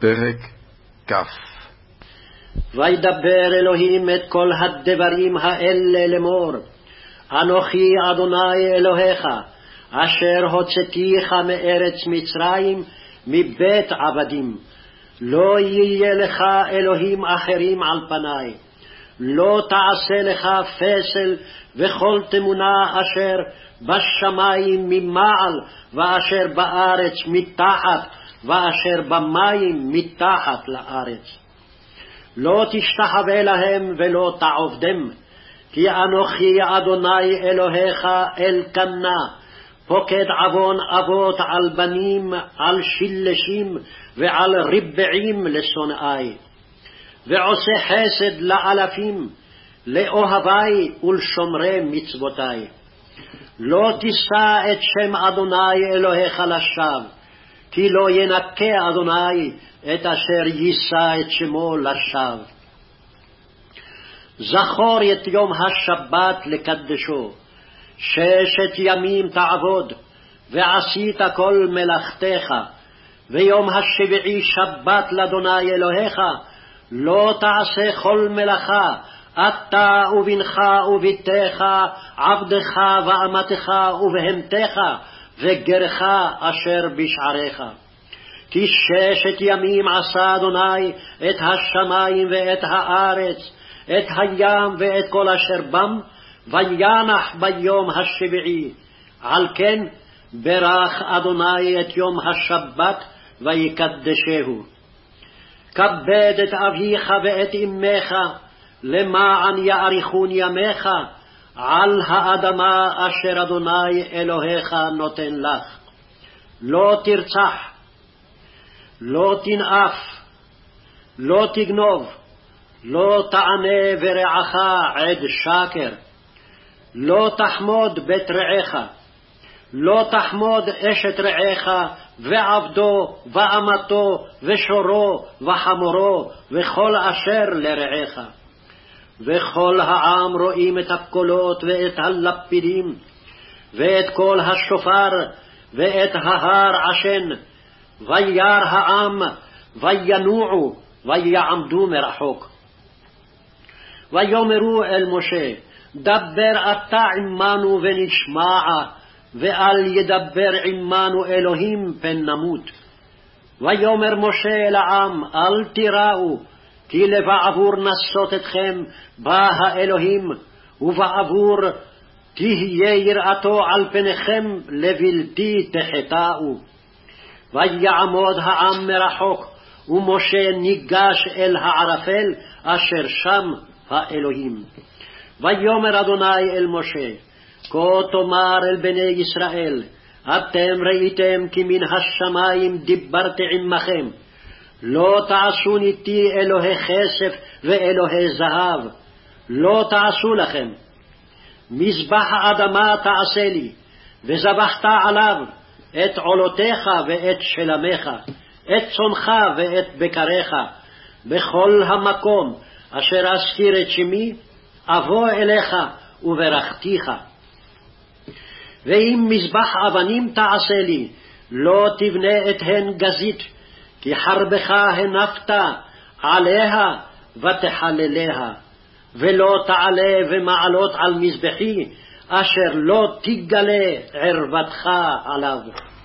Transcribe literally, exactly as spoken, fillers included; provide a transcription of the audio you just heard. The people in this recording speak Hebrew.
פרק כ'. וידבר אלוהים את כל הדברים האלה לאמור, אנוכי אדוני אלוהיך, אשר הוצאתיך מארץ מצרים, מבית עבדים. לא יהיה לך אלוהים אחרים על פניי. לא תעשה לך פסל וכל תמונה אשר בשמיים ממעל, ואשר בארץ מתחת, ואשר במים מתחת לארץ. לא תשתחווה להם ולא תעבדם, כי אנוכי אדוני אלוהיך אלקנה, פוקד עוון אבות על בנים, על שלשים ועל רבעים לשונאי, ועושה חסד לאלפים, לאוהבי ולשומרי מצוותי. לא תישא את שם אדוני אלוהיך לשווא, כי לא ינקה אדוני את אשר יישא את שמו לשווא. זכור את יום השבת לקדשו, ששת ימים תעבוד, ועשית כל מלאכתך, ויום השביעי שבת לאדוני אלוהיך. לא תעשה כל מלאכה, אתה ובנך וביתך, עבדך ואמתך ובהמתך, וגרך אשר בשעריך. כי ששת ימים עשה אדוני את השמיים ואת הארץ, את הים ואת כל אשר בם, וינח ביום השביעי. על כן ברך אדוני את יום השבת ויקדשהו. כבד את אביך ואת אמך, למען יאריכון ימיך על האדמה אשר אדוני אלוהיך נותן לך. לא תרצח, לא תנאף, לא תגנוב, לא תענה ברעך עד שקר, לא תחמוד בית רעך, לא תחמוד אשת רעך, ועבדו ואמתו ושורו וחמורו וכל אשר לרעך. וכל העם רואים את הקולות ואת הלפידים ואת קול השופר ואת ההר עשן, וירא העם וינועו ויעמדו מרחוק. ויאמרו אל משה, דבר אתה עמנו ונשמע, ואל ידבר עמנו אלוהים פן נמות. ויאמר משה אל העם, אל תיראו, כי לבעבור נסות אתכם בא האלוהים, ובעבור תהיה יראתו על פניכם, לבלתי תחטאו. ויעמוד העם מרחוק, ומשה ניגש אל הערפל אשר שם האלוהים. ויאמר אדוני אל משה, כה תאמר אל בני ישראל, אתם ראיתם כי מן השמיים דיברתי עמכם. לא תעשו איתי אלוהי כסף ואלוהי זהב, לא תעשו לכם. מזבח האדמה תעשה לי, וזבחת עליו את עולותיך ואת שלמך, את צונך ואת בקריך. בכל המקום אשר אזכיר את שמי, אבוא אליך וברכתיך. ואם מזבח אבנים תעשה לי, לא תבנה את הן גזית, כי חרבך הנפת עליה ותחלליה. ולא תעלה ומעלות על מזבחי, אשר לא תגלה ערוותך עליו.